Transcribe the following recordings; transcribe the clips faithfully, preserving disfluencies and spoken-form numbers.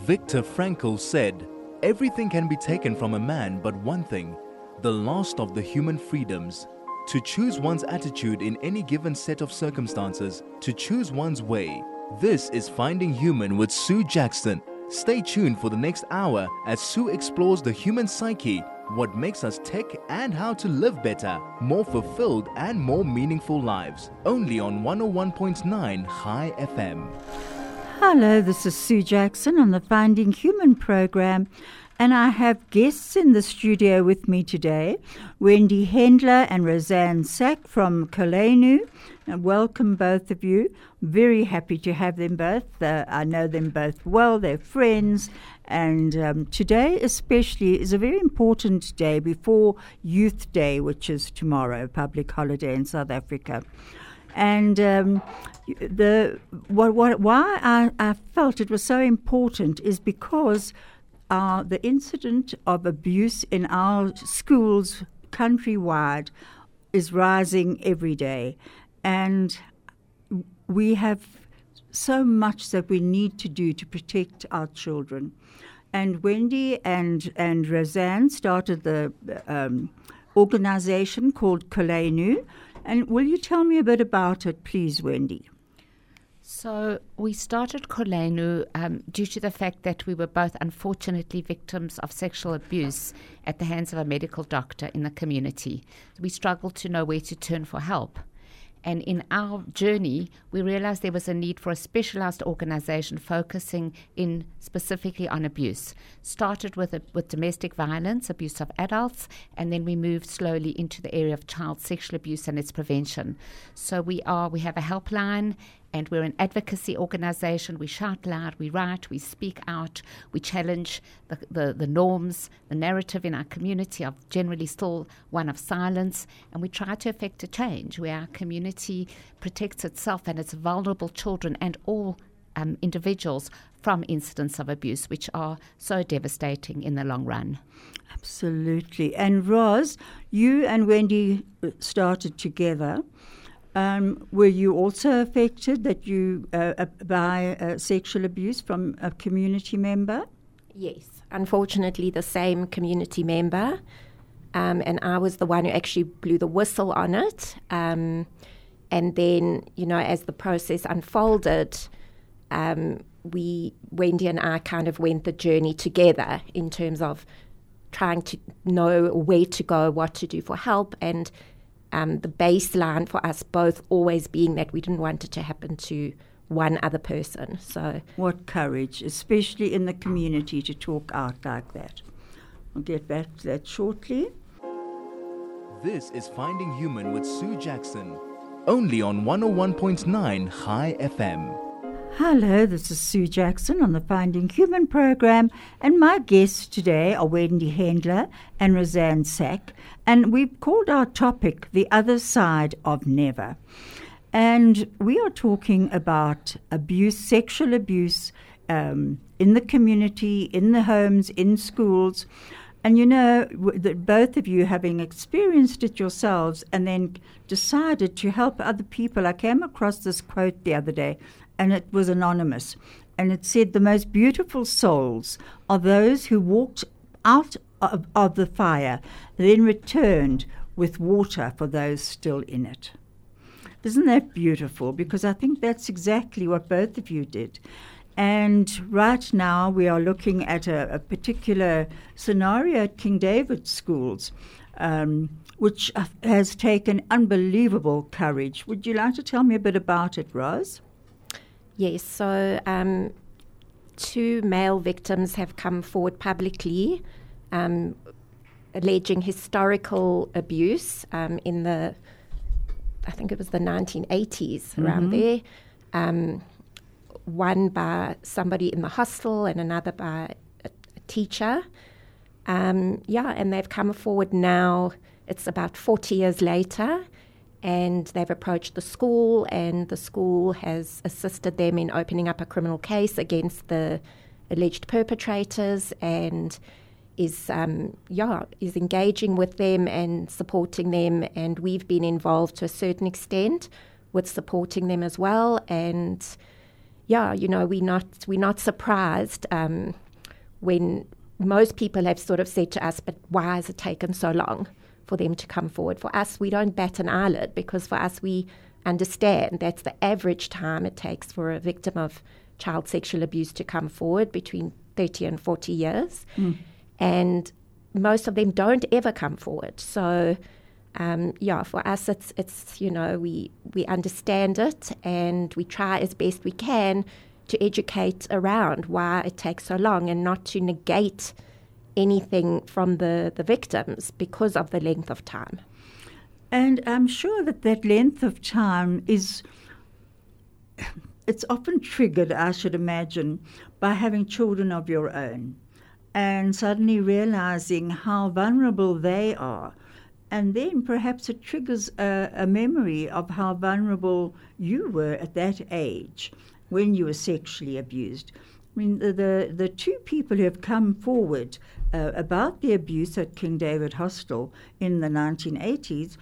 Viktor Frankl said, "Everything can be taken from a man but one thing, the last of the human freedoms. To choose one's attitude in any given set of circumstances, to choose one's way." This is Finding Human with Sue Jackson. Stay tuned for the next hour as Sue explores the human psyche, what makes us tick, and how to live better, more fulfilled and more meaningful lives. Only on one oh one point nine High F M. Hello, this is Sue Jackson on the Finding Human program, and I have guests in the studio with me today, Wendy Hendler and Roseanne Sack from Kolenu. And welcome both of you. Very happy to have them both. Uh, I know them both well. They're friends. And um, today especially is a very important day before Youth Day, which is tomorrow, a public holiday in South Africa. And um, the what, what, why I, I felt it was so important is because uh, the incident of abuse in our schools countrywide is rising every day. And we have so much that we need to do to protect our children. And Wendy and, and Roseanne started the um, organization called Kolenu. And will you tell me a bit about it, please, Wendy? So we started Kolenu um, due to the fact that we were both unfortunately victims of sexual abuse at the hands of a medical doctor in the community. We struggled to know where to turn for help. And in our journey, we realized there was a need for a specialized organization focusing in specifically on abuse. Started with a, with domestic violence, abuse of adults, and then we moved slowly into the area of child sexual abuse and its prevention. So we are we have a helpline, and we're an advocacy organization. We shout loud, we write, we speak out, we challenge the, the, the norms, the narrative in our community of generally still one of silence, and we try to effect a change where our community protects itself and its vulnerable children and all um, individuals from incidents of abuse, which are so devastating in the long run. Absolutely. And Roz, you and Wendy started together. Um, were you also affected that you uh, by uh, sexual abuse from a community member? Yes, unfortunately the same community member, um, and I was the one who actually blew the whistle on it. Um, and then, you know, as the process unfolded, um, we, Wendy and I kind of went the journey together in terms of trying to know where to go, what to do for help, and Um, the baseline for us both always being that we didn't want it to happen to one other person. So, what courage, especially in the community, to talk out like that. I'll get back to that shortly. This is Finding Human with Sue Jackson, only on one oh one point nine High F M. Hello, this is Sue Jackson on the Finding Human program, and my guests today are Wendy Hendler and Roseanne Sack, and we've called our topic The Other Side of Never. And we are talking about abuse, sexual abuse um, in the community, in the homes, in schools. And you know w- that both of you, having experienced it yourselves and then decided to help other people. I came across this quote the other day, and it was anonymous. And it said, "The most beautiful souls are those who walked out of, of the fire, then returned with water for those still in it." Isn't that beautiful? Because I think that's exactly what both of you did. And right now we are looking at a, a particular scenario at King David schools, um, which uh, has taken unbelievable courage. Would you like to tell me a bit about it, Roz? yes, so um, two male victims have come forward publicly um, alleging historical abuse um, in the, I think it was the nineteen eighties, mm-hmm. around there. Um, one by somebody in the hostel and another by a, a teacher. Um, yeah, and they've come forward now, it's about forty years later, and they've approached the school, and the school has assisted them in opening up a criminal case against the alleged perpetrators, and is um, yeah is engaging with them and supporting them, and we've been involved to a certain extent with supporting them as well. And yeah, you know, we're not, we're not surprised um, when most people have sort of said to us, but why has it taken so long for them to come forward? For us, we don't bat an eyelid, because for us, we understand that's the average time it takes for a victim of child sexual abuse to come forward, between thirty and forty years. Mm. And most of them don't ever come forward. So, um, yeah, for us, it's, it's you know, we, we understand it, and we try as best we can to educate around why it takes so long, and not to negate anything from the, the victims because of the length of time. And I'm sure that that length of time is, it's often triggered, I should imagine, by having children of your own, and suddenly realizing how vulnerable they are. And then perhaps it triggers a, a memory of how vulnerable you were at that age when you were sexually abused. I mean, the, the, the two people who have come forward uh, about the abuse at King David Hostel in the nineteen eighties,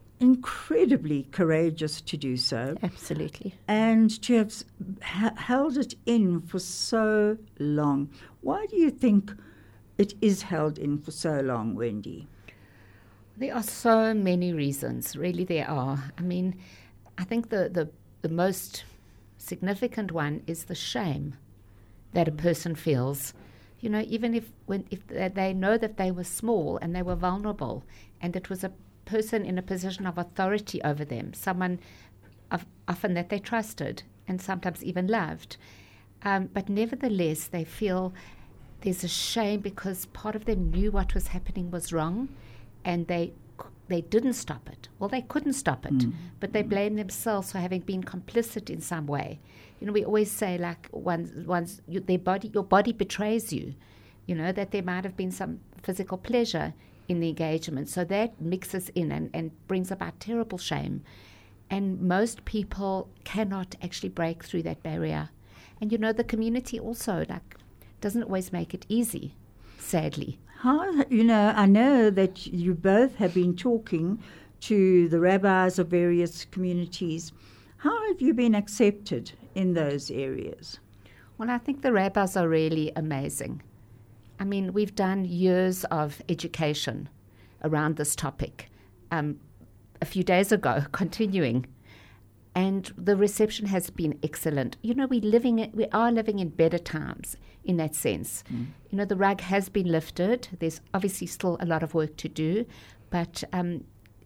incredibly courageous to do so. Absolutely. And to have ha- held it in for so long. Why do you think it is held in for so long, Wendy? There are so many reasons, really there are. I mean, I think the, the, the most significant one is the shame that a person feels, you know, even if when if they know that they were small and they were vulnerable, and it was a person in a position of authority over them, someone of, often that they trusted and sometimes even loved. Um, but nevertheless, they feel there's a shame because part of them knew what was happening was wrong, and they they didn't stop it. Well, they couldn't stop it, mm. but they blame themselves for having been complicit in some way. You know, we always say, like, once, once you, their body, your body betrays you, you know, that there might have been some physical pleasure in the engagement. So that mixes in and, and brings about terrible shame. And most people cannot actually break through that barrier. And, you know, the community also, like, doesn't always make it easy, sadly. How, you know, I know that you both have been talking to the rabbis of various communities. How have you been accepted in those areas? Well, I think the rabbis are really amazing. I mean, we've done years of education around this topic. Um, a few days ago, continuing. And the reception has been excellent. You know, we living we are living in better times in that sense. Mm. You know, the rug has been lifted. There's obviously still a lot of work to do, but um,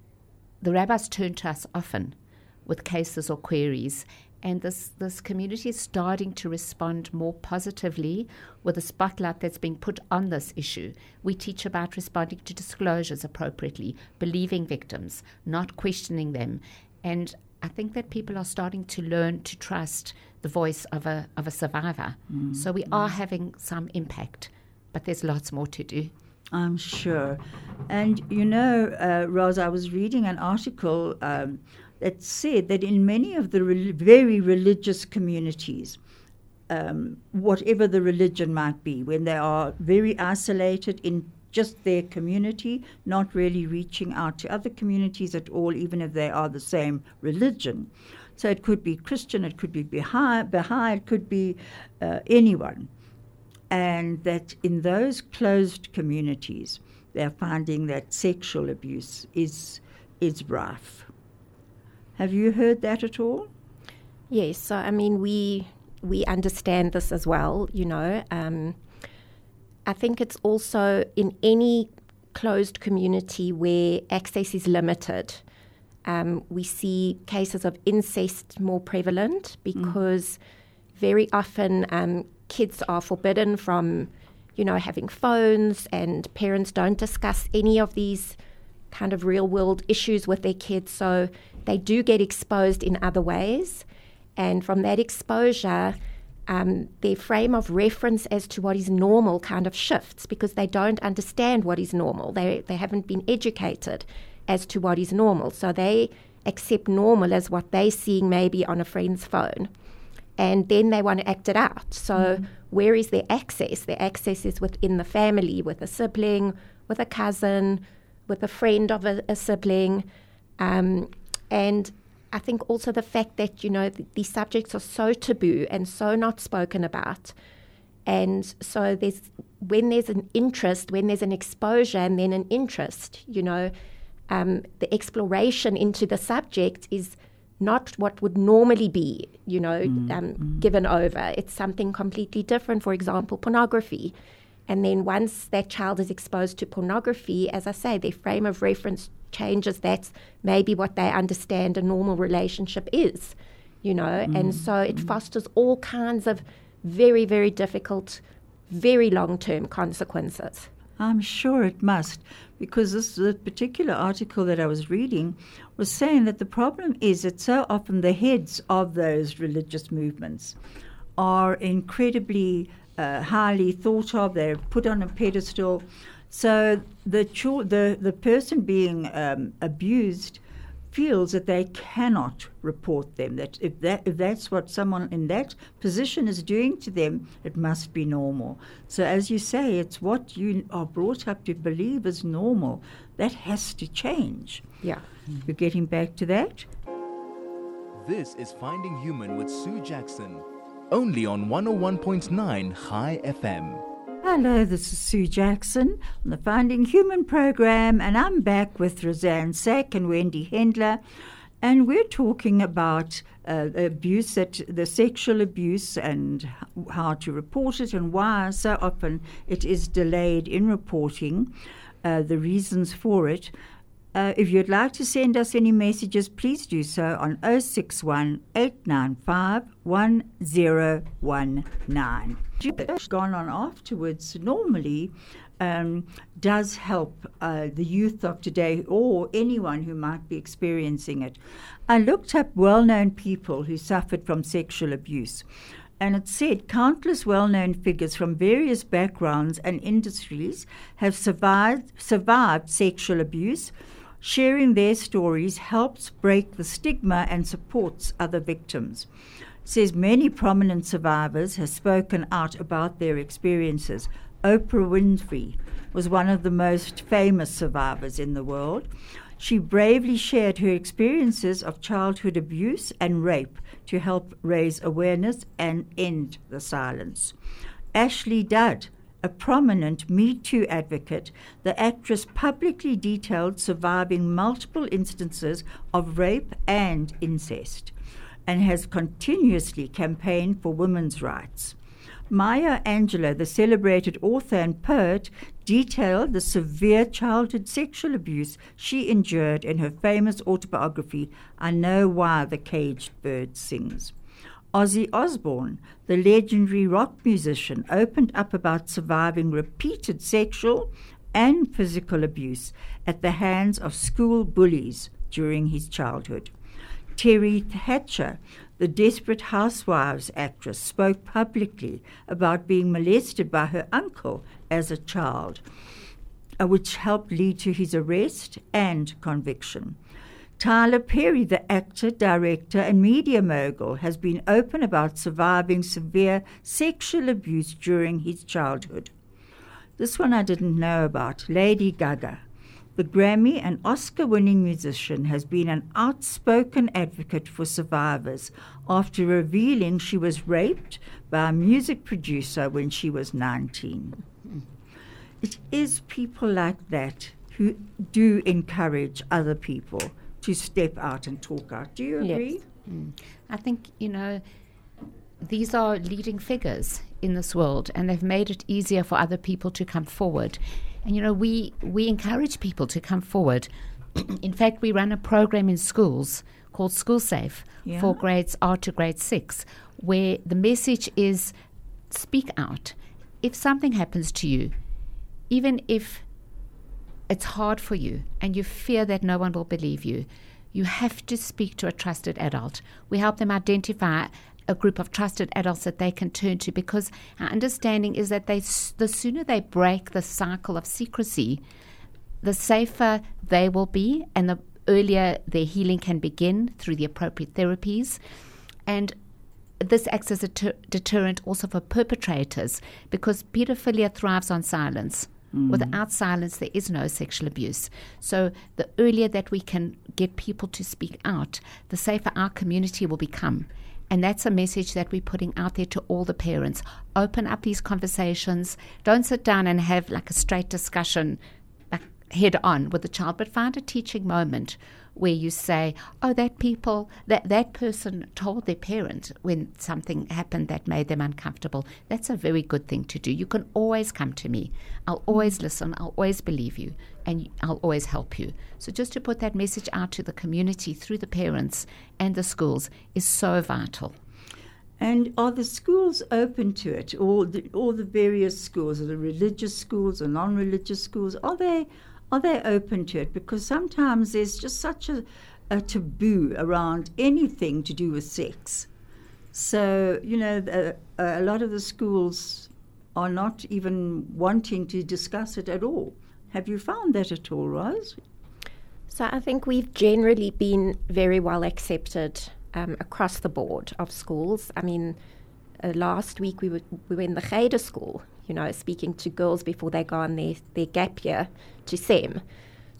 the rabbis turn to us often with cases or queries, and this, this community is starting to respond more positively with a spotlight that's being put on this issue. We teach about responding to disclosures appropriately, believing victims, not questioning them, and I think that people are starting to learn to trust the voice of a of a survivor. Mm. So we mm. are having some impact, but there's lots more to do. I'm sure. And, you know, uh, Roz, I was reading an article um, that said that in many of the re- very religious communities, um, whatever the religion might be, when they are very isolated in just their community, not really reaching out to other communities at all, even if they are the same religion. So it could be Christian, it could be Baha'i, Baha'i it could be uh, anyone. And that in those closed communities, they're finding that sexual abuse is is rife. Have you heard that at all? Yes, so I mean, we we understand this as well, you know. Um, I think it's also in any closed community where access is limited. Um, we see cases of incest more prevalent because mm. very often um, kids are forbidden from, you know, having phones, and parents don't discuss any of these kind of real-world issues with their kids. So they do get exposed in other ways. And from that exposure, Um, their frame of reference as to what is normal kind of shifts because they don't understand what is normal. They they haven't been educated as to what is normal. So they accept normal as what they're seeing maybe on a friend's phone. And then they want to act it out. So mm. where is their access? Their access is within the family, with a sibling, with a cousin, with a friend of a, a sibling. Um, and I think also the fact that, you know, th- these subjects are so taboo and so not spoken about. And so there's when there's an interest, when there's an exposure and then an interest, you know, um, the exploration into the subject is not what would normally be, you know, mm-hmm. um, given over. It's something completely different, for example, pornography. And then once that child is exposed to pornography, as I say, their frame of reference changes. That's maybe what they understand a normal relationship is, you know. Mm-hmm. And so it fosters all kinds of very, very difficult, very long-term consequences. I'm sure it must, because this the particular article that I was reading was saying that the problem is that so often the heads of those religious movements are incredibly uh, highly thought of. They're put on a pedestal. So the cho- the the person being um, abused feels that they cannot report them, that if that if that's what someone in that position is doing to them, it must be normal. So as you say, it's what you are brought up to believe is normal. That has to change. Yeah. We're getting back to that. This is Finding Human with Sue Jackson, only on one oh one point nine High F M. Hello, this is Sue Jackson on the Finding Human program, and I'm back with Roseanne Sack and Wendy Hendler, and we're talking about uh, abuse, that the sexual abuse, and how to report it, and why so often it is delayed in reporting, uh, the reasons for it. Uh, if you'd like to send us any messages, please do so on oh six one, eight nine five, one oh one nine. What's gone on afterwards normally um, does help uh, the youth of today or anyone who might be experiencing it. I looked up well-known people who suffered from sexual abuse, and it said countless well-known figures from various backgrounds and industries have survived, survived sexual abuse. Sharing their stories helps break the stigma and supports other victims. Says many prominent survivors have spoken out about their experiences. Oprah Winfrey was one of the most famous survivors in the world. She bravely shared her experiences of childhood abuse and rape to help raise awareness and end the silence. Ashley Judd, a prominent Me Too advocate, the actress publicly detailed surviving multiple instances of rape and incest, and has continuously campaigned for women's rights. Maya Angelou, the celebrated author and poet, detailed the severe childhood sexual abuse she endured in her famous autobiography, I Know Why the Caged Bird Sings. Ozzy Osbourne, the legendary rock musician, opened up about surviving repeated sexual and physical abuse at the hands of school bullies during his childhood. Terry Hatcher, the Desperate Housewives actress, spoke publicly about being molested by her uncle as a child, uh, which helped lead to his arrest and conviction. Tyler Perry, the actor, director, and media mogul, has been open about surviving severe sexual abuse during his childhood. This one I didn't know about. Lady Gaga, the Grammy and Oscar-winning musician, has been an outspoken advocate for survivors after revealing she was raped by a music producer when she was nineteen. It is people like that who do encourage other people to step out and talk out. Do you agree? Yes. Mm. I think, you know, these are leading figures in this world, and they've made it easier for other people to come forward. And, you know, we, we encourage people to come forward. In fact, we run a program in schools called School Safe yeah. for grades R to grade six, where the message is speak out. If something happens to you, even if it's hard for you and you fear that no one will believe you, you have to speak to a trusted adult. We help them identify a group of trusted adults that they can turn to, because our understanding is that they, the sooner they break the cycle of secrecy, the safer they will be, and the earlier their healing can begin through the appropriate therapies. And this acts as a ter- deterrent also for perpetrators, because pedophilia thrives on silence. Mm. Without silence, there is no sexual abuse. So the earlier that we can get people to speak out, the safer our community will become. And that's a message that we're putting out there to all the parents. Open up these conversations. Don't sit down and have like a straight discussion like head on with the child, but find a teaching moment where you say, oh, that people, that, that person told their parent when something happened that made them uncomfortable. That's a very good thing to do. You can always come to me. I'll always listen. I'll always believe you. And I'll always help you. So just to put that message out to the community through the parents and the schools is so vital. And are the schools open to it? All the, all the various schools, are the religious schools or non-religious schools, are they are they open to it? Because sometimes there's just such a, a taboo around anything to do with sex. So, you know, the, a lot of the schools are not even wanting to discuss it at all. Have you found that at all, Rose? So I think we've generally been very well accepted um, across the board of schools. I mean, uh, last week we were, we were in the Cheder school, you know, speaking to girls before they go on their, their gap year to S E M.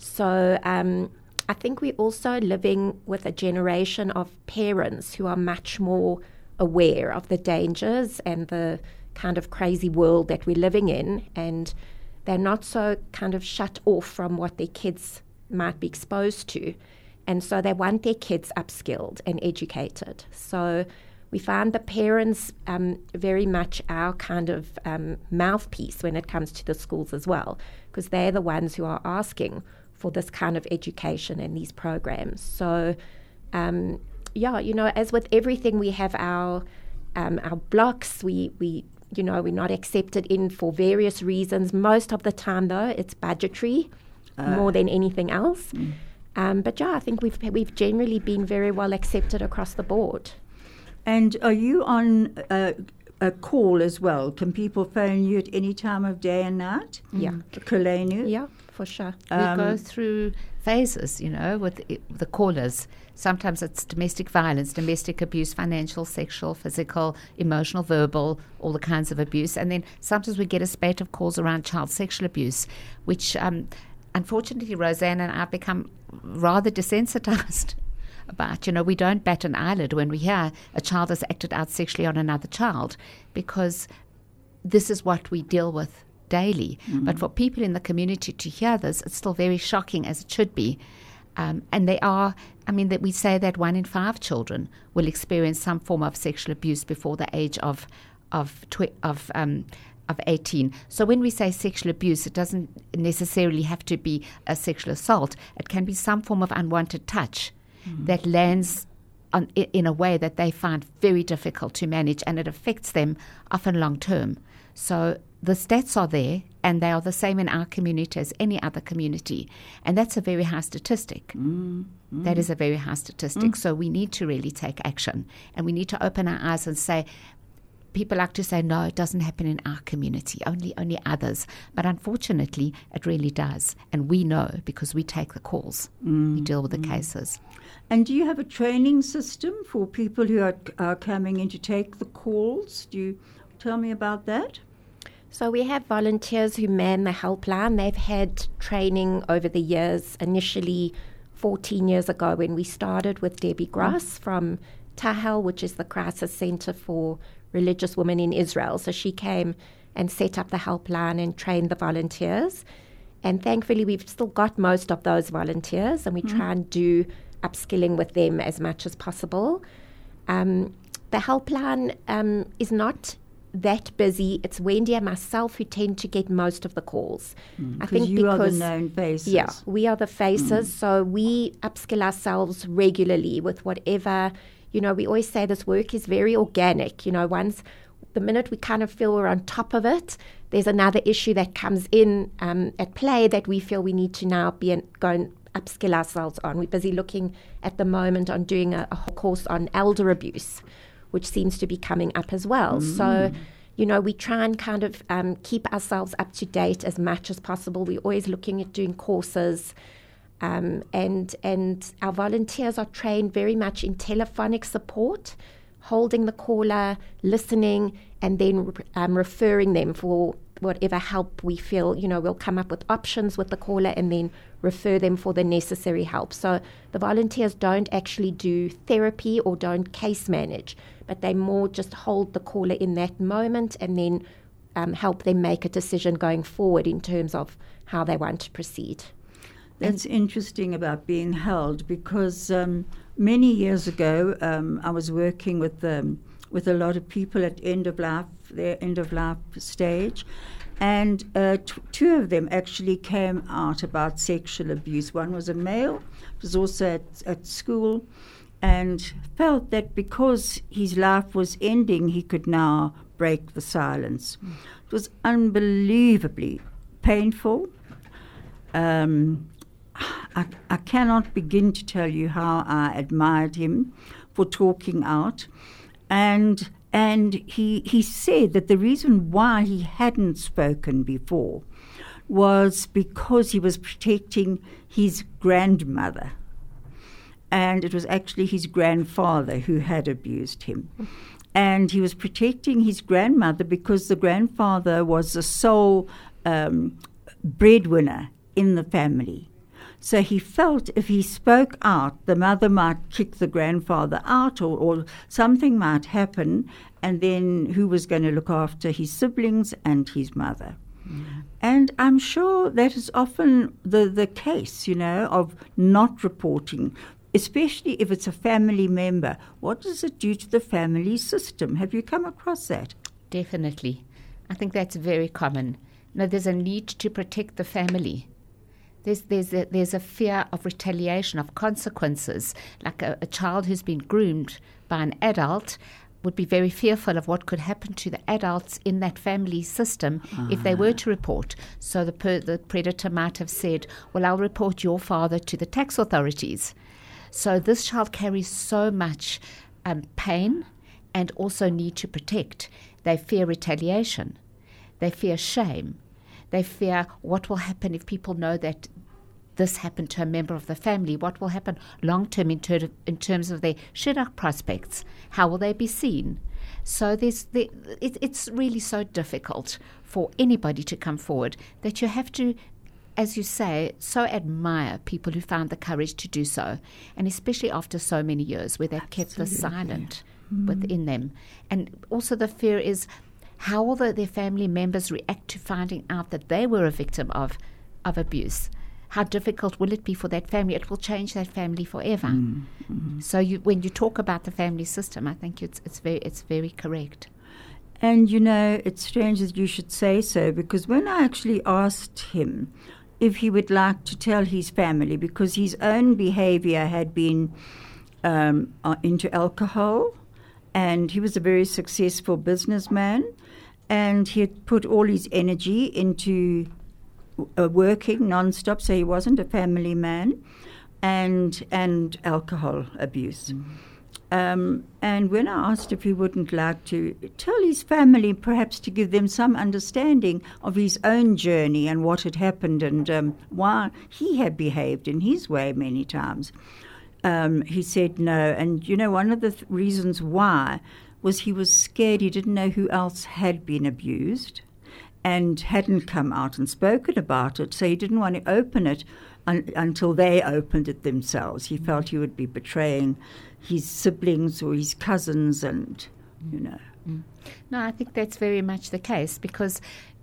So um, I think we're also living with a generation of parents who are much more aware of the dangers and the kind of crazy world that we're living in, and they're not so kind of shut off from what their kids might be exposed to. And so they want their kids upskilled and educated. So we find the parents um, very much our kind of um, mouthpiece when it comes to the schools as well, because they're the ones who are asking for this kind of education and these programs. So, um, yeah, you know, as with everything, we have our um, our blocks. We, we, you know, we're not accepted in for various reasons. Most of the time, though, it's budgetary uh, more than anything else. Mm. Um, but, yeah, I think we've we've generally been very well accepted across the board. And are you on uh, a call as well? Can people phone you at any time of day and night? Yeah. Kolenu? Yeah, for sure. Um, we go through phases, you know, with the callers. Sometimes it's domestic violence, domestic abuse, financial, sexual, physical, emotional, verbal, all the kinds of abuse. And then sometimes we get a spate of calls around child sexual abuse, which um, unfortunately Roseanne and I have become rather desensitized about. You know, we don't bat an eyelid when we hear a child has acted out sexually on another child, because this is what we deal with daily. Mm-hmm. But for people in the community to hear this, it's still very shocking, as it should be. Um, and they are, I mean, that we say that one in five children will experience some form of sexual abuse before the age of of twi- of um, of eighteen. So when we say sexual abuse, it doesn't necessarily have to be a sexual assault. It can be some form of unwanted touch mm-hmm. that lands on, in a way that they find very difficult to manage, and it affects them often long term. So the stats are there, and they are the same in our community as any other community. And that's a very high statistic. Mm, mm. That is a very high statistic. Mm. So we need to really take action. And we need to open our eyes and say, people like to say, no, it doesn't happen in our community, only only others. But unfortunately, it really does. And we know, because we take the calls. Mm, we deal with the mm. cases. And do you have a training system for people who are, are coming in to take the calls? Do you tell me about that? So we have volunteers who man the helpline. They've had training over the years, initially fourteen years ago when we started with Debbie Gross from Tahel, which is the crisis center for religious women in Israel. So she came and set up the helpline and trained the volunteers. And thankfully, we've still got most of those volunteers, and we mm-hmm. try and do upskilling with them as much as possible. Um, the helpline um, is not that busy. It's Wendy and myself who tend to get most of the calls. Mm, I think you because are the known faces. Yeah, we are the faces. Mm. So we upskill ourselves regularly with whatever, you know, we always say this work is very organic. You know, once the minute we kind of feel we're on top of it, there's another issue that comes in um, at play that we feel we need to now be and go and upskill ourselves on. We're busy looking at the moment on doing a, a whole course on elder abuse, which seems to be coming up as well. Mm. So, you know, we try and kind of um, keep ourselves up to date as much as possible. We're always looking at doing courses. Um, and and our volunteers are trained very much in telephonic support, holding the caller, listening, and then um, referring them for whatever help we feel, you know, we'll come up with options with the caller and then refer them for the necessary help. So the volunteers don't actually do therapy or don't case manage, but they more just hold the caller in that moment and then um, help them make a decision going forward in terms of how they want to proceed. That's interesting about being held, because um, many years ago um, I was working with um, with a lot of people at end of life, their end of life stage, and uh, t- two of them actually came out about sexual abuse. One was a male, was also at, at school, and felt that because his life was ending, he could now break the silence. Mm. It was unbelievably painful. Um, I, I cannot begin to tell you how I admired him for talking out. And and he he said that the reason why he hadn't spoken before was because he was protecting his grandmother. And it was actually his grandfather who had abused him. And he was protecting his grandmother because the grandfather was the sole um, breadwinner in the family. So he felt if he spoke out, the mother might kick the grandfather out, or, or something might happen, and then who was going to look after his siblings and his mother? Mm. And I'm sure that is often the, the case, you know, of not reporting, especially if it's a family member. What does it do to the family system? Have you come across that? Definitely. I think that's very common. No, there's a need to protect the family. There's there's a, there's a fear of retaliation, of consequences. Like a, a child who's been groomed by an adult would be very fearful of what could happen to the adults in that family system ah. if they were to report. So the per, the predator might have said, well, I'll report your father to the tax authorities. So this child carries so much um, pain and also need to protect. They fear retaliation. They fear shame. They fear what will happen if people know that this happened to a member of the family. What will happen long-term in, ter- in terms of their shidduch prospects? How will they be seen? So there's the, it, it's really so difficult for anybody to come forward that you have to, as you say, so admire people who found the courage to do so, and especially after so many years where they've kept this silent mm. within them. And also the fear is, how will the, their family members react to finding out that they were a victim of, of abuse? How difficult will it be for that family? It will change that family forever. Mm, mm. So you, when you talk about the family system, I think it's it's very it's very correct. And you know, it's strange that you should say so, because when I actually asked him if he would like to tell his family, because his own behavior had been um, uh, into alcohol, and he was a very successful businessman, and he had put all his energy into uh, working non-stop, so he wasn't a family man, and and alcohol abuse. Mm. Um, and when I asked if he wouldn't like to tell his family, perhaps to give them some understanding of his own journey and what had happened and um, why he had behaved in his way many times, um, he said no. And, you know, one of the th- reasons why was he was scared. He didn't know who else had been abused and hadn't come out and spoken about it, so he didn't want to open it un- until they opened it themselves. He felt he would be betraying his siblings or his cousins, and, you know. Mm. No, I think that's very much the case, because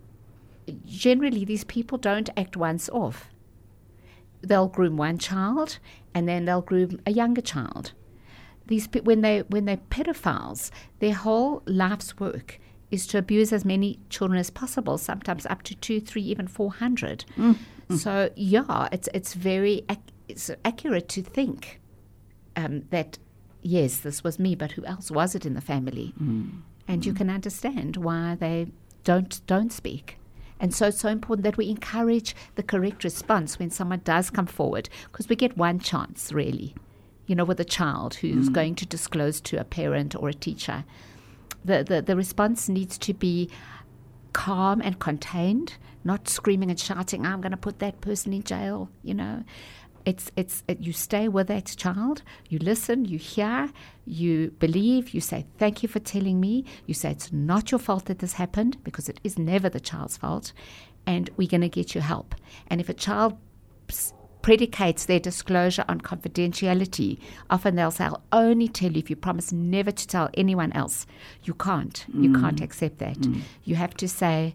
generally these people don't act once off. They'll groom one child and then they'll groom a younger child. These pe- when they when they're pedophiles, their whole life's work is to abuse as many children as possible, sometimes up to two, three, even four hundred. Mm. Mm. So yeah, it's it's very ac- it's accurate to think um, that yes, this was me, but who else was it in the family? Mm. And mm. you can understand why they don't don't speak. And so it's so important that we encourage the correct response when someone does come forward, because we get one chance, really, you know, with a child who's mm. going to disclose to a parent or a teacher. The, the, the response needs to be calm and contained, not screaming and shouting, I'm going to put that person in jail, you know. It's it's it, you stay with that child, you listen, you hear, you believe, you say, thank you for telling me. You say it's not your fault that this happened, because it is never the child's fault, and we're going to get you help. And if a child predicates their disclosure on confidentiality, often they'll say, I'll only tell you if you promise never to tell anyone else. You can't. Mm. You can't accept that. Mm. You have to say,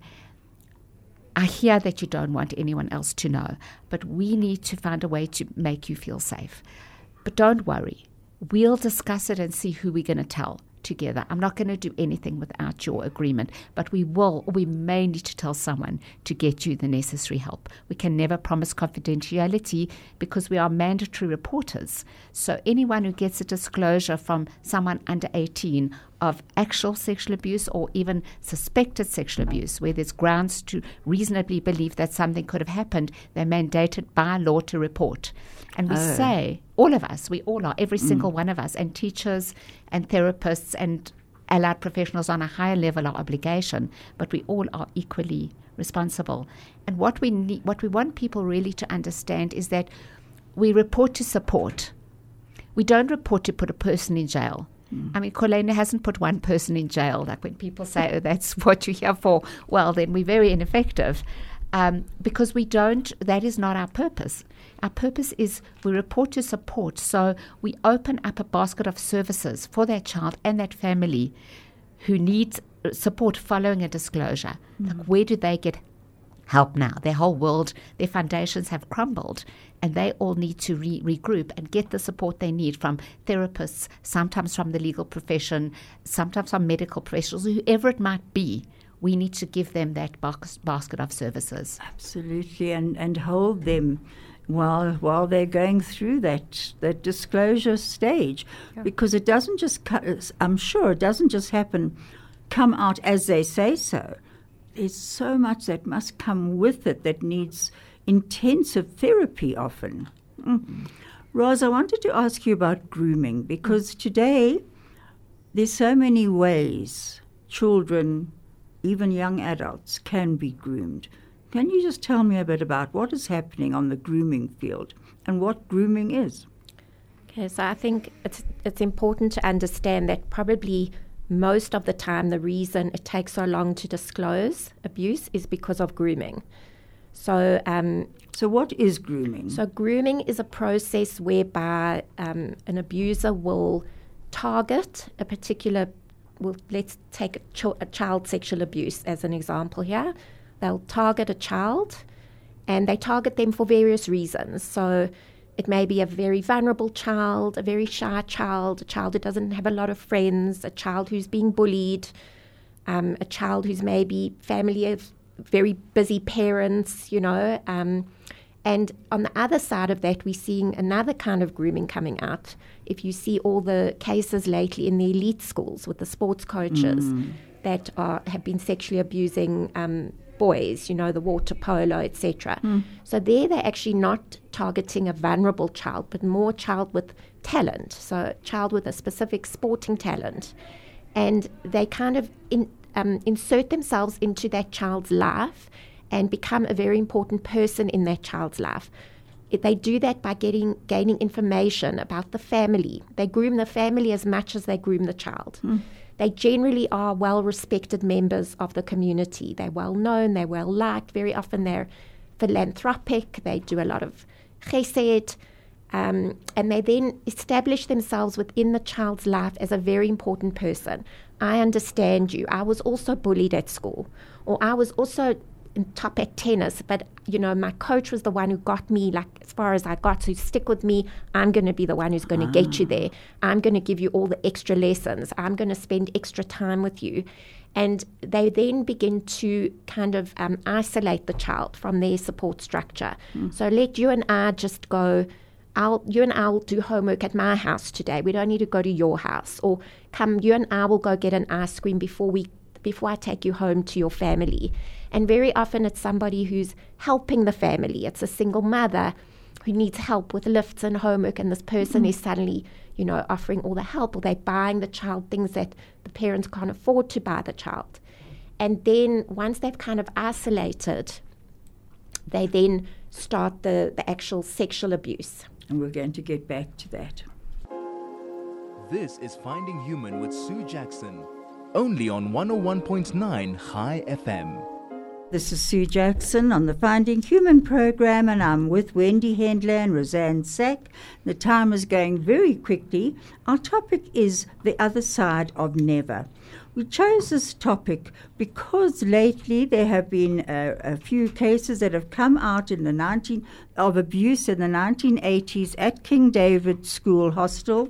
I hear that you don't want anyone else to know, but we need to find a way to make you feel safe. But don't worry. We'll discuss it and see who we're going to tell together. I'm not going to do anything without your agreement, but we will, we may need to tell someone to get you the necessary help. We can never promise confidentiality because we are mandatory reporters. So anyone who gets a disclosure from someone under eighteen of actual sexual abuse or even suspected sexual abuse, where there's grounds to reasonably believe that something could have happened, they're mandated by law to report. And we oh. say, all of us, we all are, every single mm. one of us, and teachers and therapists and allied professionals on a higher level of obligation, but we all are equally responsible. And what we need, what we want people really to understand is that we report to support. We don't report to put a person in jail. Mm. I mean, Corlene hasn't put one person in jail. Like when people say, oh, that's what you're here for, well, then we're very ineffective. Um, because we don't, that is not our purpose. Our purpose is we report to support. So we open up a basket of services for that child and that family who needs support following a disclosure. Mm. Like, where do they get help now? Their whole world, their foundations have crumbled, and they all need to re- regroup and get the support they need from therapists, sometimes from the legal profession, sometimes from medical professionals, whoever it might be. We need to give them that bas- basket of services. Absolutely, and, and hold them while while they're going through that that disclosure stage, yeah. because it doesn't just, I'm sure it doesn't just happen, come out as they say so. There's so much that must come with it that needs intensive therapy often. Mm. Roz, I wanted to ask you about grooming, because today there's so many ways children, even young adults, can be groomed. Can you just tell me a bit about what is happening on the grooming field and what grooming is? Okay, so I think it's it's important to understand that probably most of the time the reason it takes so long to disclose abuse is because of grooming. So, um, so what is grooming? So grooming is a process whereby um, an abuser will target a particular. Well, let's take a, ch- a child sexual abuse as an example here. They'll target a child, and they target them for various reasons. So it may be a very vulnerable child, a very shy child, a child who doesn't have a lot of friends, a child who's being bullied, um, a child who's maybe family of very busy parents, you know. Um, and on the other side of that, we're seeing another kind of grooming coming out. If you see all the cases lately in the elite schools with the sports coaches mm. that are have been sexually abusing um, boys, you know, the water polo, et cetera. Mm. So there they're actually not targeting a vulnerable child, but more a child with talent, so a child with a specific sporting talent. And they kind of in, um, insert themselves into that child's life and become a very important person in that child's life. They do that by getting gaining information about the family. They groom the family as much as they groom the child. Mm. They generally are well-respected members of the community. They're well-known, they're well-liked. Very often they're philanthropic. They do a lot of chesed. Um, and they then establish themselves within the child's life as a very important person. I understand you. I was also bullied at school. Or I was also in top at tennis, but you know, my coach was the one who got me like as far as I got, so stick with me. I'm going to be the one who's going to ah. get you there. I'm going to give you all the extra lessons. I'm going to spend extra time with you. And they then begin to kind of um, isolate the child from their support structure. Mm. So let you and I just go, I'll, you and I will do homework at my house today. We don't need to go to your house. Or come, you and I will go get an ice cream before we before I take you home to your family. And very often it's somebody who's helping the family. It's a single mother who needs help with lifts and homework, and this person mm-hmm. is suddenly, you know, offering all the help, or they're buying the child things that the parents can't afford to buy the child. And then once they've kind of isolated, they then start the, the actual sexual abuse. And we're going to get back to that. This is Finding Human with Sue Jackson, only on one oh one point nine High F M. This is Sue Jackson on the Finding Human program, and I'm with Wendy Hendler and Roseanne Sack. The time is going very quickly. Our topic is the other side of never. We chose this topic because lately there have been a, a few cases that have come out in the nineteen of abuse in the nineteen eighties at King David School Hostel,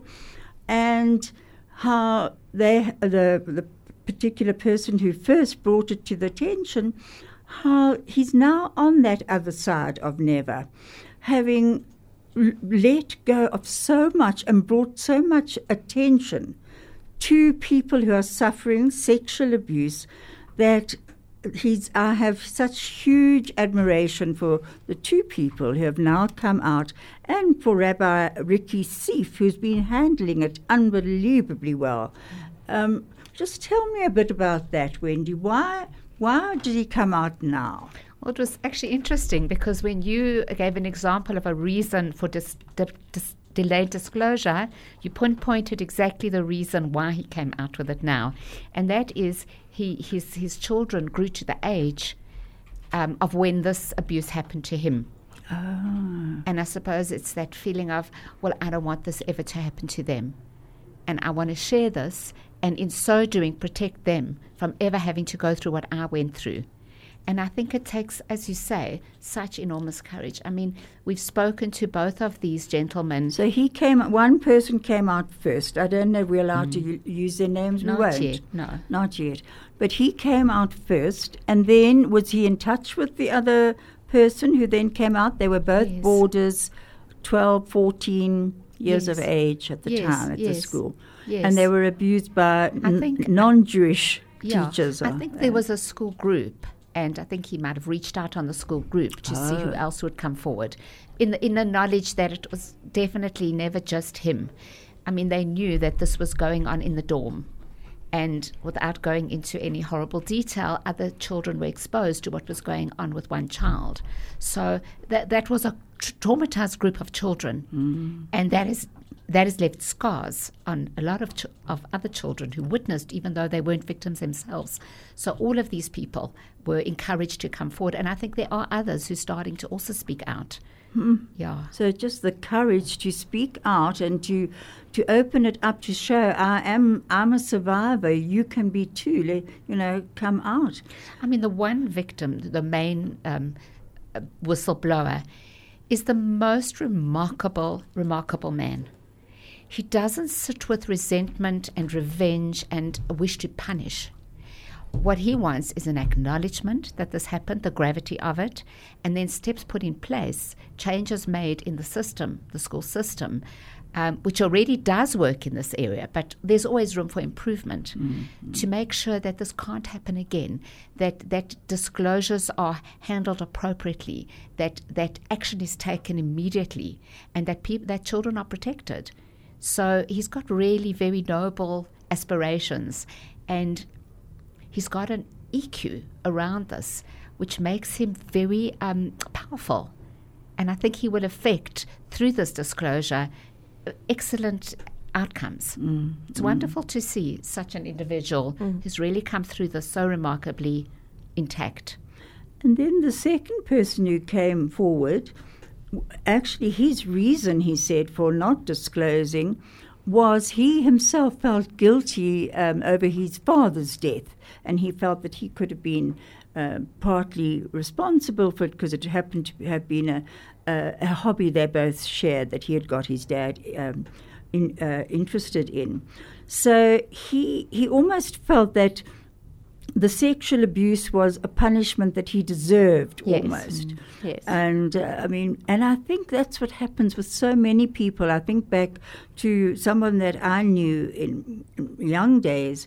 and how they the the particular person who first brought it to the attention, how he's now on that other side of never, having l- let go of so much and brought so much attention to people who are suffering sexual abuse, that he's, I have such huge admiration for the two people who have now come out, and for Rabbi Ricky Seif, who's been handling it unbelievably well. Um, just tell me a bit about that, Wendy. Why, why did he come out now? Well, it was actually interesting because when you gave an example of a reason for dis- dis- dis- delayed disclosure, you pinpointed exactly the reason why he came out with it now, and that is he his his children grew to the age um, of when this abuse happened to him. Oh. And I suppose it's that feeling of, well, I don't want this ever to happen to them, and I want to share this, and in so doing protect them from ever having to go through what I went through. And I think it takes, as you say, such enormous courage. I mean, we've spoken to both of these gentlemen. So he came, one person came out first. I don't know if we're allowed Mm. to u- use their names. Not we won't. yet, no. Not yet. But he came out first, and then was he in touch with the other person who then came out? They were both Yes. boarders, twelve, fourteen years Yes. of age at the Yes, time at the yes, school. yes. And they were abused by n- think- non-Jewish Yeah, teachers. I uh, think there was a school group, and I think he might have reached out on the school group to see who Oh. else would come forward, in the, in the knowledge that it was definitely never just him. I mean, they knew that this was going on in the dorm, and without going into any horrible detail, other children were exposed to what was going on with one child. So that that was a tra- traumatized group of children, Mm. and that is that has left scars on a lot of ch- of other children who witnessed, even though they weren't victims themselves. So all of these people were encouraged to come forward, and I think there are others who are starting to also speak out. Yeah. So just the courage to speak out and to to open it up, to show I am I'm a survivor. You can be too. Let, you know, come out. I mean, the one victim, the main um, uh, whistleblower, is the most remarkable, remarkable man. He doesn't sit with resentment and revenge and a wish to punish. What he wants is an acknowledgement that this happened, the gravity of it, and then steps put in place, changes made in the system, the school system, um, which already does work in this area, but there's always room for improvement mm-hmm. to make sure that this can't happen again, that that disclosures are handled appropriately, that that action is taken immediately, and that peop- that children are protected. So he's got really very noble aspirations, and he's got an E Q around this, which makes him very um, powerful. And I think he will affect, through this disclosure, excellent outcomes. Mm. It's mm. wonderful to see such an individual mm. who's really come through this so remarkably intact. And then the second person who came forward, actually his reason, he said, for not disclosing was he himself felt guilty um, over his father's death, and he felt that he could have been uh, partly responsible for it because it happened to have been a, a, a hobby they both shared that he had got his dad um, in, uh, interested in. So he he almost felt that the sexual abuse was a punishment that he deserved, yes. almost. Mm. Yes. And, uh, I mean, and I think that's what happens with so many people. I think back to someone that I knew in, in young days,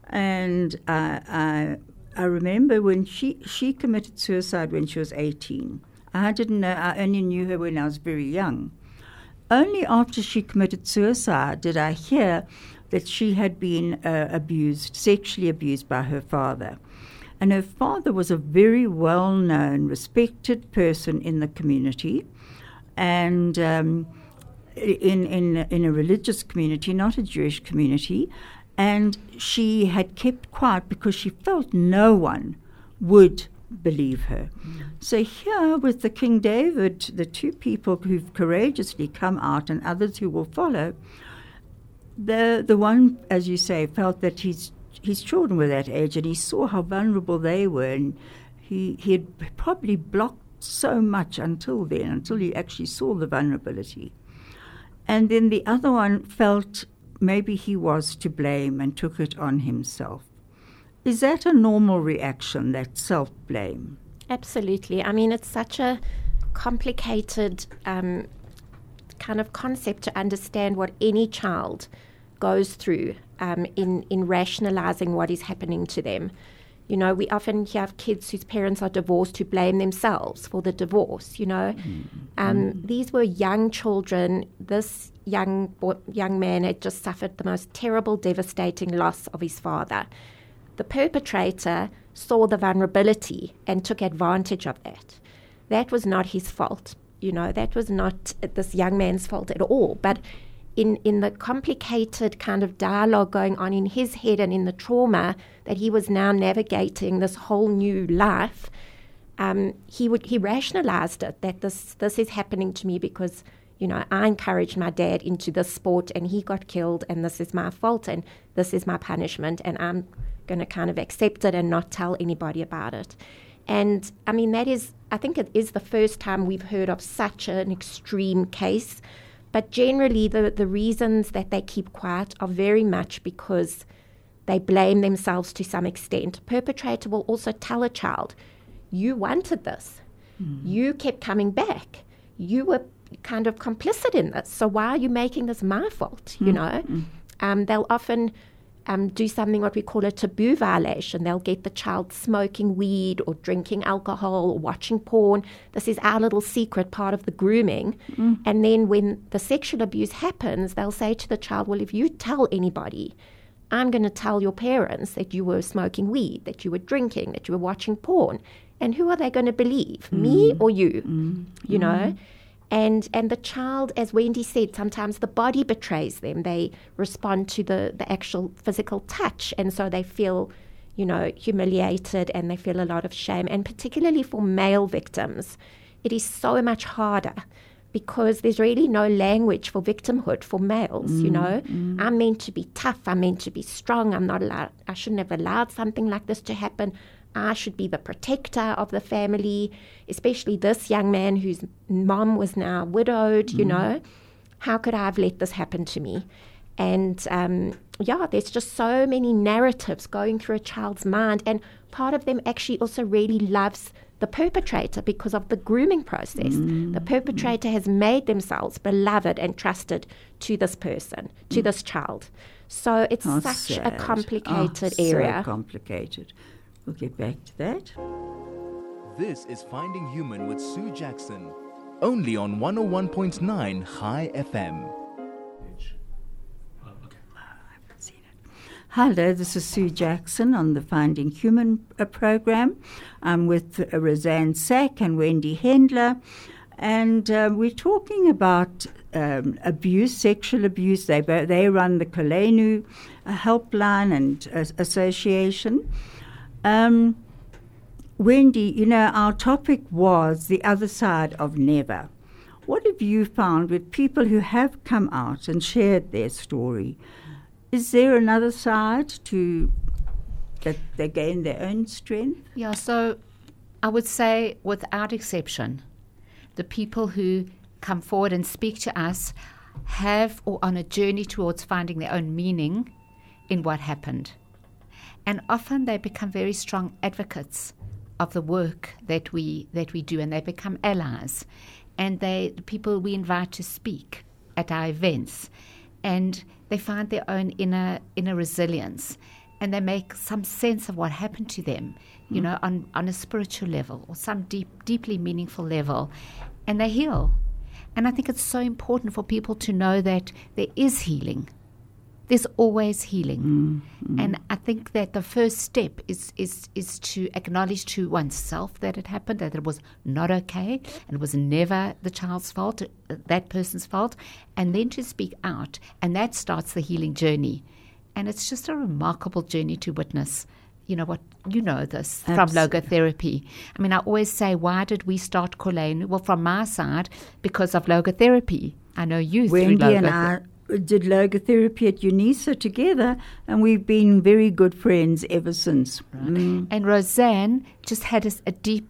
and uh, I, I remember when she, she committed suicide when she was eighteen. I didn't know, I only knew her when I was very young. Only after she committed suicide did I hear that she had been uh, abused, sexually abused by her father. And her father was a very well-known, respected person in the community, and um, in, in, in a religious community, not a Jewish community. And she had kept quiet because she felt no one would believe her. Mm. So here with the King David, the two people who've courageously come out and others who will follow, the the one, as you say, felt that his his children were that age, and he saw how vulnerable they were, and he he had probably blocked so much until then, until he actually saw the vulnerability. And then the other one felt maybe he was to blame and took it on himself. Is that a normal reaction, that self-blame? Absolutely. I mean, it's such a complicated um, kind of concept to understand what any child goes through um, in, in rationalizing what is happening to them. You know, we often have kids whose parents are divorced who blame themselves for the divorce, you know. Mm. Um, mm. These were young children. This young boy, young man had just suffered the most terrible, devastating loss of his father. The perpetrator saw the vulnerability and took advantage of that. That was not his fault, you know. That was not this young man's fault at all. But in, in the complicated kind of dialogue going on in his head and in the trauma that he was now navigating this whole new life, um, he would he rationalized it, that this this is happening to me because, you know, I encouraged my dad into this sport and he got killed, and this is my fault and this is my punishment, and I'm going to kind of accept it and not tell anybody about it. And I mean, that is, I think it is the first time we've heard of such an extreme case. But generally, the, the reasons that they keep quiet are very much because they blame themselves to some extent. Perpetrator will also tell a child, you wanted this. Mm. You kept coming back. You were kind of complicit in this. So why are you making this my fault? Mm. You know, mm. um, they'll often um, do something what we call a taboo violation. They'll get the child smoking weed or drinking alcohol or watching porn. This is our little secret part of the grooming. Mm. And then when the sexual abuse happens, they'll say to the child, well, if you tell anybody, I'm going to tell your parents that you were smoking weed, that you were drinking, that you were watching porn. And who are they going to believe, mm. me or you? Mm. You know? Mm. And and the child, as Wendy said, sometimes the body betrays them. They respond to the, the actual physical touch, and so they feel, you know, humiliated, and they feel a lot of shame. And particularly for male victims, it is so much harder because there's really no language for victimhood for males, mm, you know. Mm. I'm meant to be tough. I'm meant to be strong. I'm not allowed. I shouldn't have allowed something like this to happen. I should be the protector of the family, especially this young man whose mom was now widowed, mm. you know. How could I have let this happen to me? And, um, yeah, there's just so many narratives going through a child's mind. And part of them actually also really loves the perpetrator because of the grooming process. Mm. The perpetrator has made themselves beloved and trusted to this person, to mm. this child. So it's oh, such sad. a complicated oh, area. So complicated. We'll get back to that. This is Finding Human with Sue Jackson, only on one oh one point nine High F M. Hello, this is Sue Jackson on the Finding Human uh, program. I'm with uh, Roseanne Sack and Wendy Hendler, and uh, we're talking about um, abuse, sexual abuse. They they run the Kolenu uh, helpline and uh, association. Um, Wendy, you know, our topic was the other side of never. What have you found with people who have come out and shared their story? Is there another side to that they gain their own strength? Yeah, so I would say without exception, the people who come forward and speak to us have or on a journey towards finding their own meaning in what happened. And often they become very strong advocates of the work that we that we do, and they become allies. And they the people we invite to speak at our events, and they find their own inner inner resilience, and they make some sense of what happened to them, you mm. know, on, on a spiritual level or some deep, deeply meaningful level, and they heal. And I think it's so important for people to know that there is healing there's always healing. Mm-hmm. And I think that the first step is, is, is to acknowledge to oneself that it happened, that it was not okay, and it was never the child's fault, uh, that person's fault, and then to speak out. And that starts the healing journey. And it's just a remarkable journey to witness. You know what, you know this from Absolutely. logotherapy. I mean, I always say, why did we start Kolenu? Well, from my side, because of logotherapy. I know you Wendy through and logotherapy. I did logotherapy at UNISA together, and we've been very good friends ever since. Mm. And Roseanne just had a, a deep,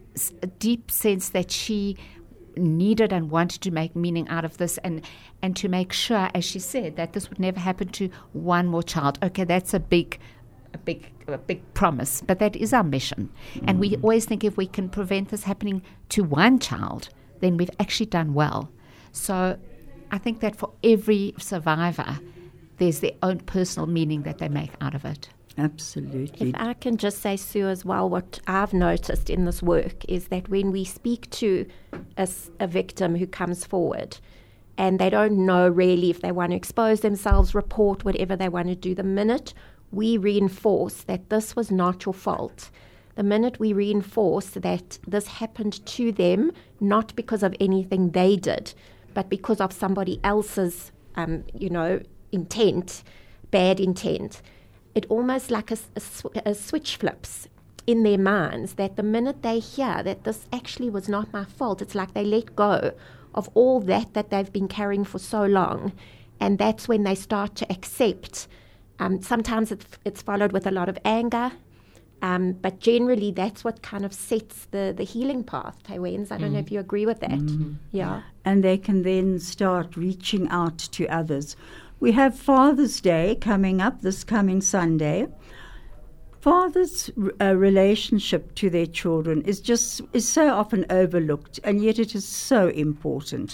a deep sense that she needed and wanted to make meaning out of this, and and to make sure, as she said, that this would never happen to one more child. Okay, that's a big, a big, a big promise, but that is our mission. Mm. And we always think if we can prevent this happening to one child, then we've actually done well. So I think that for every survivor, there's their own personal meaning that they make out of it. Absolutely. If I can just say, Sue, as well, what I've noticed in this work is that when we speak to a, a victim who comes forward and they don't know really if they want to expose themselves, report, whatever they want to do, the minute we reinforce that this was not your fault, the minute we reinforce that this happened to them, not because of anything they did, but because of somebody else's, um, you know, intent, bad intent, it almost like a, a, sw- a switch flips in their minds that the minute they hear that this actually was not my fault, it's like they let go of all that that they've been carrying for so long. And that's when they start to accept. Um, sometimes it's, it's followed with a lot of anger, um, but generally that's what kind of sets the, the healing path, Taywens. I don't Mm. know if you agree with that. Mm. Yeah. And they can then start reaching out to others. We have Father's Day coming up this coming Sunday. Fathers' uh, relationship to their children is just is so often overlooked, and yet it is so important.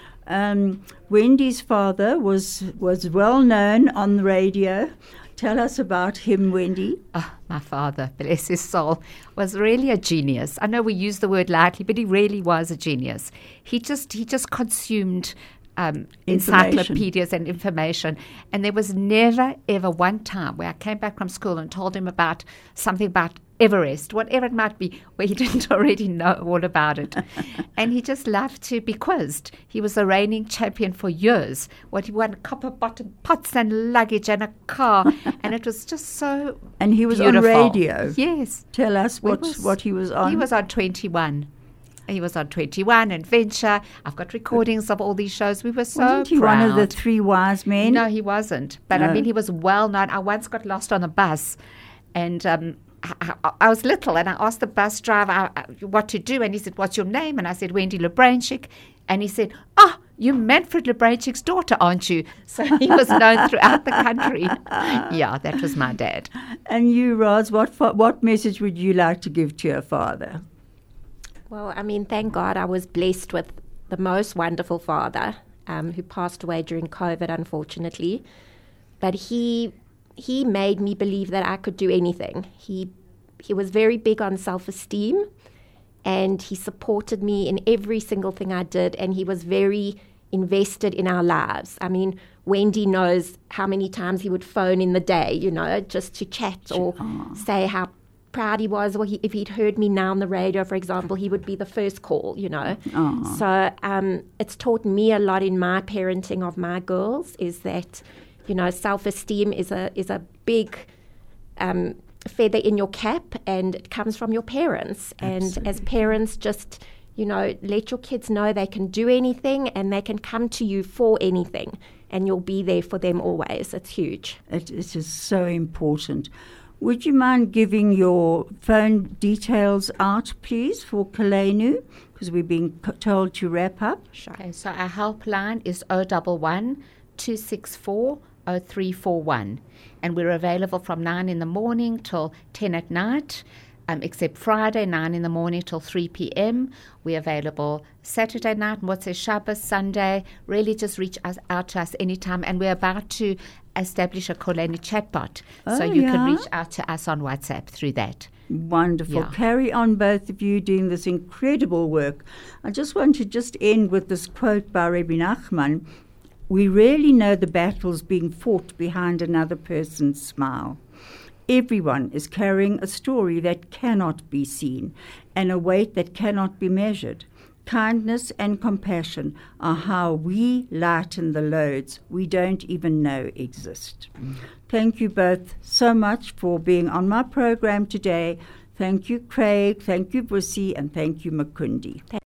Um, Wendy's father was was well known on the radio. Tell us about him, Wendy. Oh, my father, bless his soul, was really a genius. I know we use the word lightly, but he really was a genius. He just he just consumed um, encyclopedias and information. And there was never, ever one time where I came back from school and told him about something about Everest, whatever it might be, where he didn't already know all about it. And he just loved to be quizzed. He was a reigning champion for years. What he won copper-bottom pots and luggage and a car. And it was just so And he was beautiful. on radio. Yes. Tell us We what, was- what he was on. He was on twenty-one. He was on twenty-one and Venture. I've got recordings of all these shows. We were so Wasn't he proud. one of the three wise men? No, he wasn't. But No. I mean, he was well known. I once got lost on a bus, and um, I, I, I was little, and I asked the bus driver uh, what to do, and he said, "What's your name?" And I said, "Wendy Lebranchik." And he said, "Oh, you're Manfred Lebranchik's daughter, aren't you?" So he was known throughout the country. Yeah, that was my dad. And you, Roz, what fa- what message would you like to give to your father? Well, I mean, thank God I was blessed with the most wonderful father um, who passed away during COVID, unfortunately. But he he made me believe that I could do anything. He he was very big on self-esteem, and he supported me in every single thing I did, and he was very invested in our lives. I mean, Wendy knows how many times he would phone in the day, you know, just to chat or say how proud he was, or he, if he'd heard me now on the radio, for example, he would be the first call, you know. Aw. So um, it's taught me a lot in my parenting of my girls, is that, you know, self-esteem is a is a big um, feather in your cap, and it comes from your parents. And as Absolutely. parents, just, you know, let your kids know they can do anything and they can come to you for anything, and you'll be there for them always. It's huge. It, it is so important. Would you mind giving your phone details out, please, for Kalenu? Because we're being c- told to wrap up. Okay, so our helpline is oh one one, two six four, oh three four one. And we're available from nine in the morning till ten at night, um, except Friday, nine in the morning till three p.m. We're available Saturday night, Motzei Shabbos, Sunday. Really just reach us, out to us anytime. And we're about to establish a Kolenu chatbot. so Oh, you yeah? can reach out to us on WhatsApp through that. Wonderful. Yeah. Carry on, both of you, doing this incredible work. I just want to just end with this quote by Rabbi Nachman. We rarely know the battles being fought behind another person's smile. Everyone is carrying a story that cannot be seen and a weight that cannot be measured. Kindness and compassion are how we lighten the loads we don't even know exist. Mm. Thank you both so much for being on my program today. Thank you, Craig. Thank you, Busi, and thank you, Makundi.